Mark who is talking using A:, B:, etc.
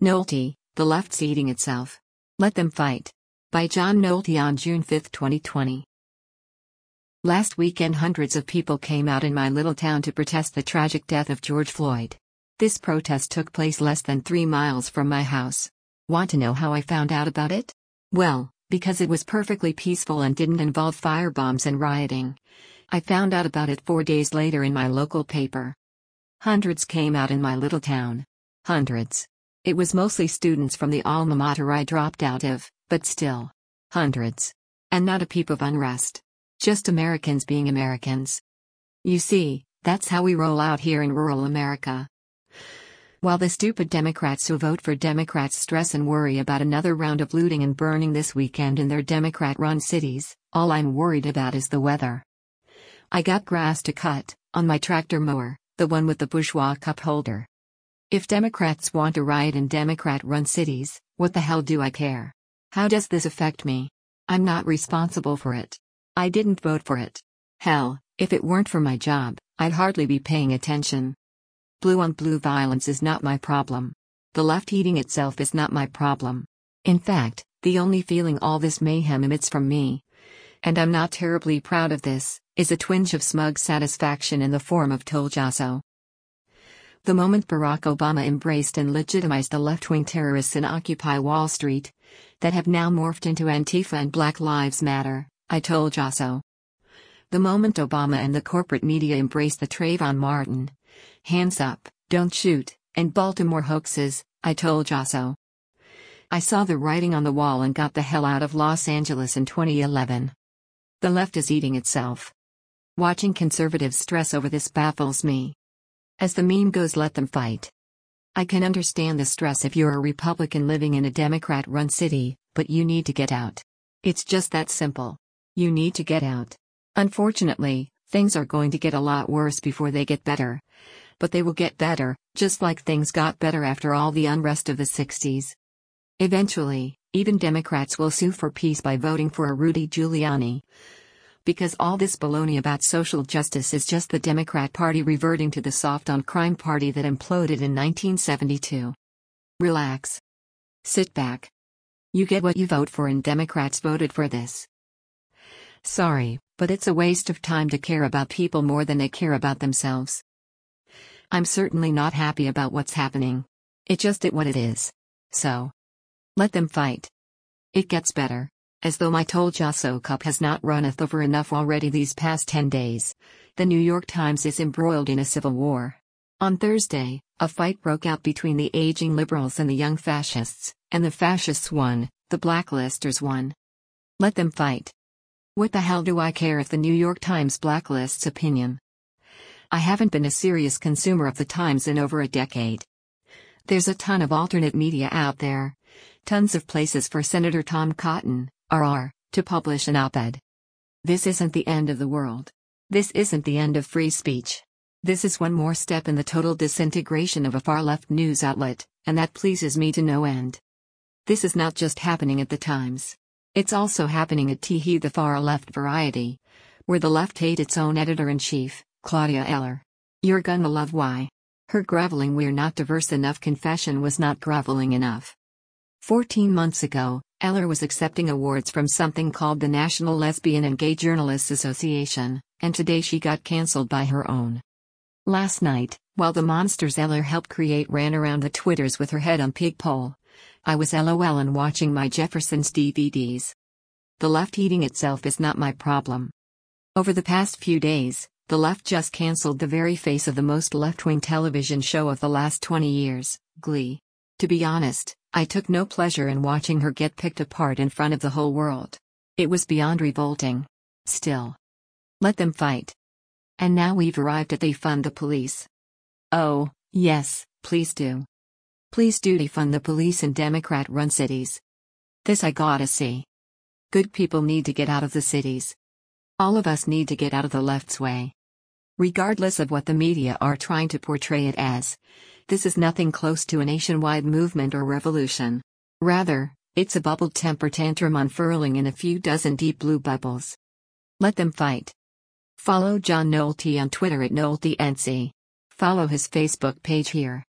A: Nolte, The Left's Eating Itself. Let Them Fight. By John Nolte on June 5, 2020. Last weekend hundreds of people came out in my little town to protest the tragic death of George Floyd. This protest took place less than 3 miles from my house. Want to know how I found out about it? Well, because it was perfectly peaceful and didn't involve firebombs and rioting. I found out about it 4 days later in my local paper. Hundreds came out in my little town. Hundreds. It was mostly students from the alma mater I dropped out of, but still. Hundreds. And not a peep of unrest. Just Americans being Americans. You see, that's how we roll out here in rural America. While the stupid Democrats who vote for Democrats stress and worry about another round of looting and burning this weekend in their Democrat-run cities, all I'm worried about is the weather. I got grass to cut, on my tractor mower, the one with the bourgeois cup holder. If Democrats want to riot in Democrat-run cities, what the hell do I care? How does this affect me? I'm not responsible for it. I didn't vote for it. Hell, if it weren't for my job, I'd hardly be paying attention. Blue-on-blue violence is not my problem. The left eating itself is not my problem. In fact, the only feeling all this mayhem emits from me, and I'm not terribly proud of this, is a twinge of smug satisfaction in the form of Toljaso. The moment Barack Obama embraced and legitimized the left-wing terrorists in Occupy Wall Street, that have now morphed into Antifa and Black Lives Matter, I told ya so. The moment Obama and the corporate media embraced the Trayvon Martin, hands up, don't shoot, and Baltimore hoaxes, I told ya so. I saw the writing on the wall and got the hell out of Los Angeles in 2011. The left is eating itself. Watching conservatives stress over this baffles me. As the meme goes, let them fight. I can understand the stress if you're a Republican living in a Democrat-run city, but you need to get out. It's just that simple. You need to get out. Unfortunately, things are going to get a lot worse before they get better. But they will get better, just like things got better after all the unrest of the 60s. Eventually, even Democrats will sue for peace by voting for a Rudy Giuliani. Because all this baloney about social justice is just the Democrat Party reverting to the soft-on-crime party that imploded in 1972. Relax. Sit back. You get what you vote for, and Democrats voted for this. Sorry, but it's a waste of time to care about people more than they care about themselves. I'm certainly not happy about what's happening. It just is what it is. So, let them fight. It gets better. As though my Toljaso cup has not runneth over enough already these past 10 days. The New York Times is embroiled in a civil war. On Thursday, a fight broke out between the aging liberals and the young fascists, and the fascists won, the blacklisters won. Let them fight. What the hell do I care if the New York Times blacklists opinion? I haven't been a serious consumer of the Times in over a decade. There's a ton of alternate media out there. Tons of places for Senator Tom Cotton, RR, to publish an op-ed. This isn't the end of the world. This isn't the end of free speech. This is one more step in the total disintegration of a far-left news outlet, and that pleases me to no end. This is not just happening at the Times. It's also happening at Teehee, the far-left variety, where the left hates its own editor-in-chief, Claudia Eller. You're gonna love why. Her groveling "we're not diverse enough" confession was not groveling enough. 14 months ago, Eller was accepting awards from something called the National Lesbian and Gay Journalists Association, and today she got cancelled by her own. Last night, while the monsters Eller helped create ran around the Twitters with her head on pig pole, I was LOLing watching my Jefferson's DVDs. The left eating itself is not my problem. Over the past few days, the left just cancelled the very face of the most left-wing television show of the last 20 years, Glee. To be honest, I took no pleasure in watching her get picked apart in front of the whole world. It was beyond revolting. Still. Let them fight. And now we've arrived at defund the police. Oh, yes, please do. Please do defund the police in Democrat-run cities. This I gotta see. Good people need to get out of the cities. All of us need to get out of the left's way. Regardless of what the media are trying to portray it as, this is nothing close to a nationwide movement or revolution. Rather, it's a bubbled temper tantrum unfurling in a few dozen deep blue bubbles. Let them fight. Follow John Nolte on Twitter at NolteNC. Follow his Facebook page here.